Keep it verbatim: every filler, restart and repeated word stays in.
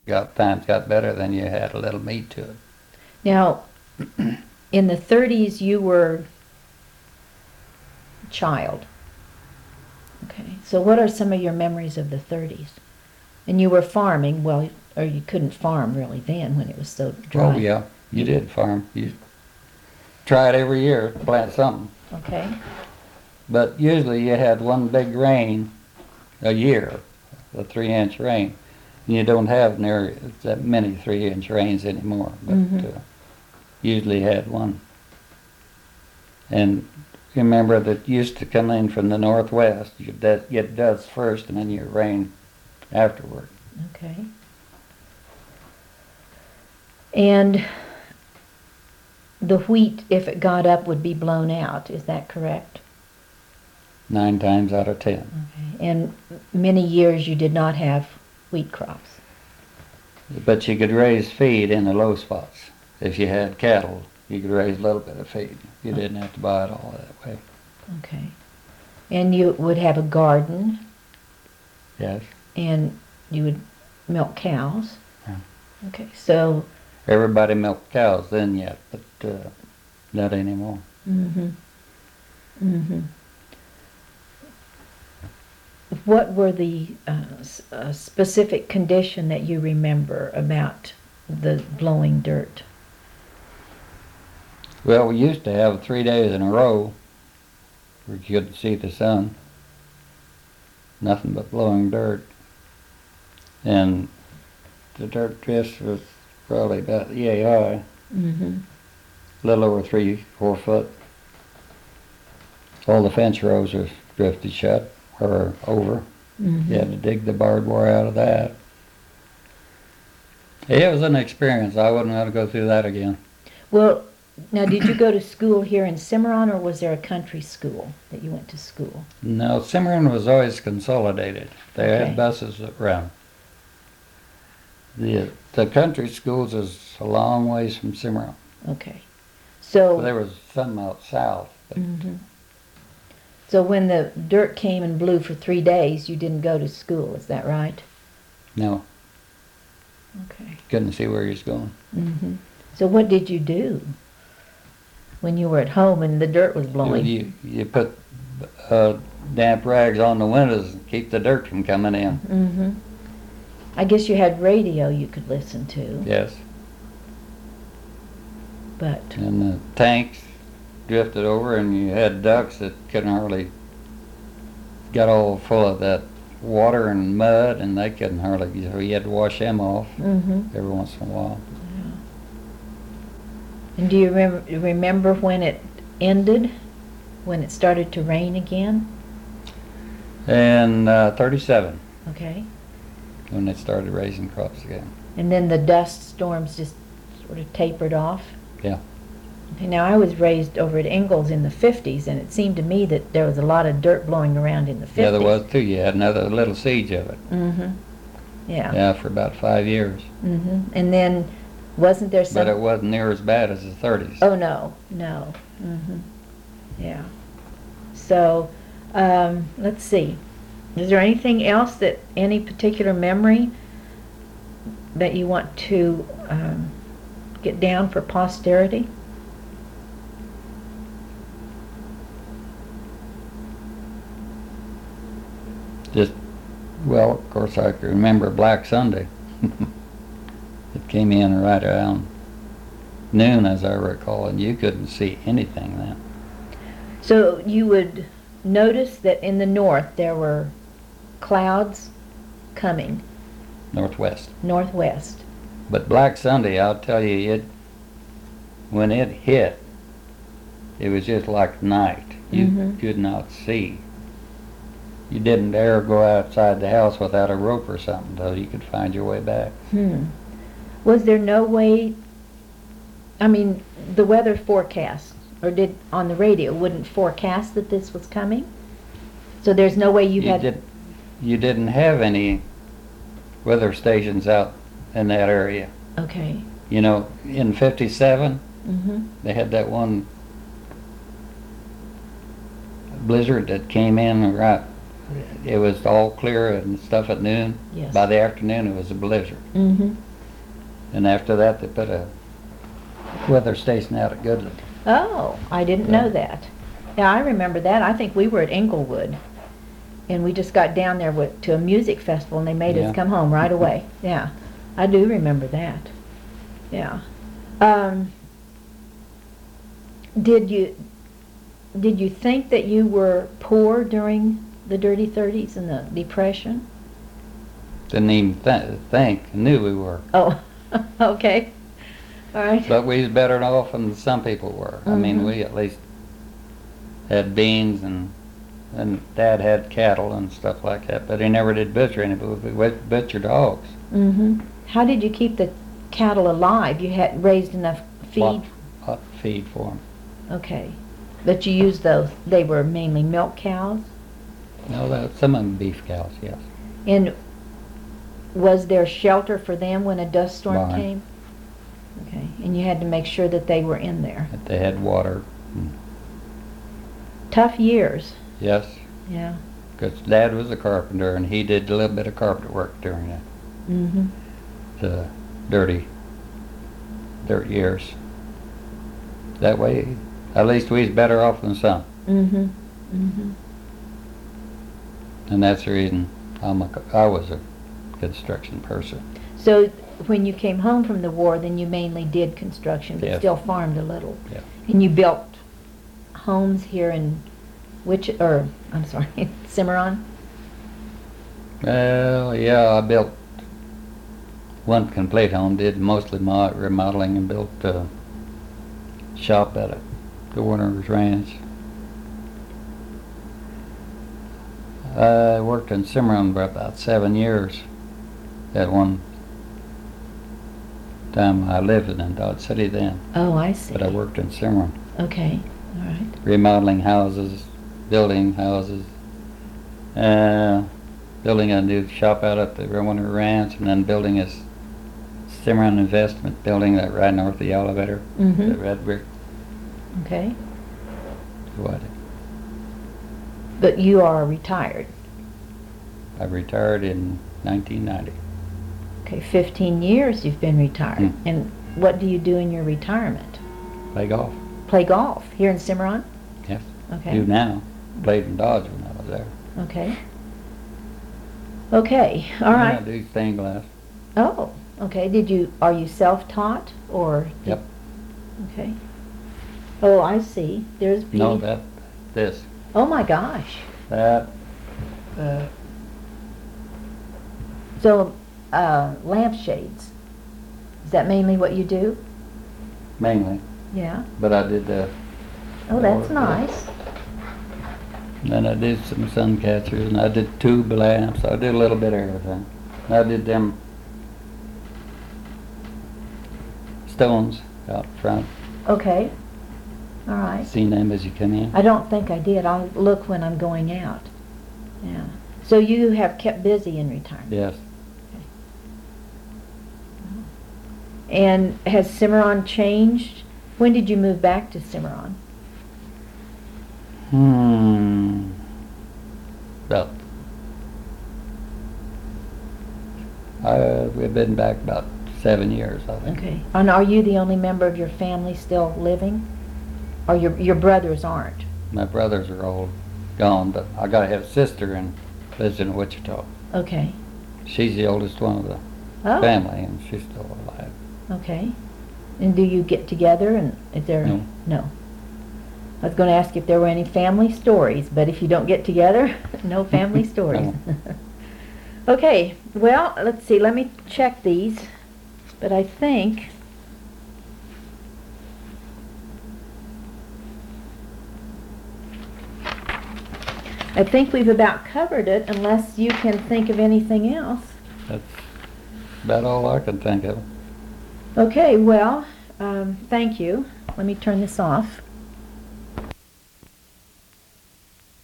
got times got better, then you had a little meat to it. Now, in the thirties, you were a child. Okay. So what are some of your memories of the thirties? And you were farming, well, or you couldn't farm really then when it was so dry. Oh yeah, you did farm. You tried every year to plant something. Okay. But usually you had one big rain a year, a three-inch rain. And you don't have near that many three-inch rains anymore, but Mhm. uh, usually had one. And remember that used to come in from the northwest. You get dust first, and then you rain afterward. Okay. And the wheat, if it got up, would be blown out. Is that correct? Nine times out of ten. Okay. And many years you did not have wheat crops. But you could raise feed in the low spots. If you had cattle, you could raise a little bit of feed. You didn't have to buy it all that way. Okay. And you would have a garden. Yes. And you would milk cows. Yeah. Okay. So. Everybody milked cows then yet, but uh, not anymore. Mm-hmm. Mm-hmm. What were the uh, uh, specific condition that you remember about the blowing dirt? Well, we used to have three days in a row where you couldn't see the sun. Nothing but blowing dirt. And the dirt drift was probably about yay high. Mm-hmm. A little over three, four foot. All the fence rows are drifted shut or over. Mm-hmm. You had to dig the barbed wire out of that. It was an experience. I wouldn't want to go through that again. Well, now did you go to school here in Cimarron, or was there a country school that you went to school? No, Cimarron was always consolidated. They Okay. had buses that ran. The, the country schools is a long ways from Cimarron. Okay. So, Well, there was some out south. But mm-hmm. So when the dirt came and blew for three days, you didn't go to school, is that right? no, Okay. couldn't see where he was going. Mm-hmm. So what did you do when you were at home and the dirt was blowing? You, you put uh, damp rags on the windows and keep the dirt from coming in. Mm-hmm. I guess you had radio you could listen to. Yes. But. And the tanks drifted over, and you had ducks that couldn't hardly, got all full of that water and mud, and they couldn't hardly, so you had to wash them off Mm-hmm. every once in a while. Yeah. And do you remember, remember when it ended? When it started to rain again? And uh, thirty-seven, Okay. when they started raising crops again. And then the dust storms just sort of tapered off? Yeah. Okay, now I was raised over at Ingalls in the fifties, and it seemed to me that there was a lot of dirt blowing around in the fifties. Yeah, there was too. You had another little siege of it. Mm-hmm. Yeah. Yeah, for about five years. Mm-hmm. And then, wasn't there some... But it wasn't near as bad as the thirties. Oh, no, no. Mm-hmm. Yeah. So, um, let's see. Is there anything else that, any particular memory that you want to um, get down for posterity? Just, well, of course I can remember Black Sunday. It came in right around noon, as I recall, and you couldn't see anything then. So you would notice that in the north there were clouds coming Northwest. northwest. But Black Sunday, I'll tell you, it when it hit, it was just like night. You Mhm. could not see. You didn't dare go outside the house without a rope or something, though you could find your way back. Hmm. Was there no way, I mean, the weather forecast, or did, on the radio, wouldn't forecast that this was coming? So there's no way you You had... did, you didn't have any weather stations out in that area. Okay. You know, in fifty-seven, Mm-hmm. they had that one blizzard that came in right it was all clear and stuff at noon. Yes. By the afternoon, it was a blizzard. Mm-hmm. And after that, they put a weather station out at Goodland. Oh, I didn't Yeah. know that. Yeah, I remember that. I think we were at Englewood. And we just got down there with, to a music festival, and they made Yeah. us come home right away. Yeah, I do remember that. Yeah. Um, did you did you think that you were poor during the Dirty Thirties and the Depression? Didn't even th- think, knew we were. Oh, okay. All right. But we was better off than some people were. I mean, Mhm. we at least had beans, and and Dad had cattle and stuff like that. But he never did butcher any, but we but- butchered hogs. Mm-hmm. How did you keep the cattle alive? You had raised enough feed? Lot, lot feed for them. Okay. But you used those, they were mainly milk cows? No, that, some of them beef cows, yes. And was there shelter for them when a dust storm Barn. came? Okay, and you had to make sure that they were in there. That they had water. And Tough years, yes, yeah. because Dad was a carpenter, and he did a little bit of carpenter work during the, Mm-hmm. the dirty, dirt years. That way, at least we was better off than some. Mm-hmm. Mm-hmm. And that's the reason I'm a, I was a construction person. So when you came home from the war, then you mainly did construction, but Yes. still farmed a little. Yeah. And you built homes here in which, or, I'm sorry, Cimarron? Well, yeah, I built one complete home, did mostly my remodeling, and built a shop at a, the Warner's Ranch. I worked in Cimarron for about seven years. At one time I lived in Dodge City then, Oh, I see. but I worked in Cimarron, Okay, all right. remodeling houses, building houses, uh, building a new shop out at the Warner Ranch, and then building a s- Cimarron investment building that right north of the elevator, the Mm-hmm. red brick. Okay. What? But you are retired. I retired in nineteen ninety. Okay, fifteen years you've been retired. Mm. And what do you do in your retirement? Play golf. Play golf here in Cimarron? Yes. Okay. Do now. Played in Dodge when I was there. Okay. Okay, all And I right. do stained glass. Oh, okay. Did you, are you self-taught or? did- Yep. Okay. Oh, I see. There's beauty. No, that, this, Oh my gosh. that, that. So, uh, lampshades. Is that mainly what you do? Mainly, Yeah. but I did the, Oh, that's nice. then I did some sun catchers, and I did tube lamps. I did a little bit of everything. I did them stones out front. Okay. All right. Seen them as you come in. I don't think I did. I'll look when I'm going out. Yeah. So you have kept busy in retirement. Yes. And has Cimarron changed? When did you move back to Cimarron? Hmm. About. Uh, we've been back about seven years, I think. Okay. And are you the only member of your family still living? Or your your brothers aren't? My brothers are all gone, but I got a sister and lives in Wichita. Okay. She's the oldest one of the Oh. family, and she's still alive. Okay. And do you get together and is there? No. No. I was going to ask if there were any family stories, but if you don't get together, no family stories. Okay. Well, let's see. Let me check these. But I think I think we've about covered it unless you can think of anything else. That's about all I can think of. Okay, well, um, thank you. Let me turn this off.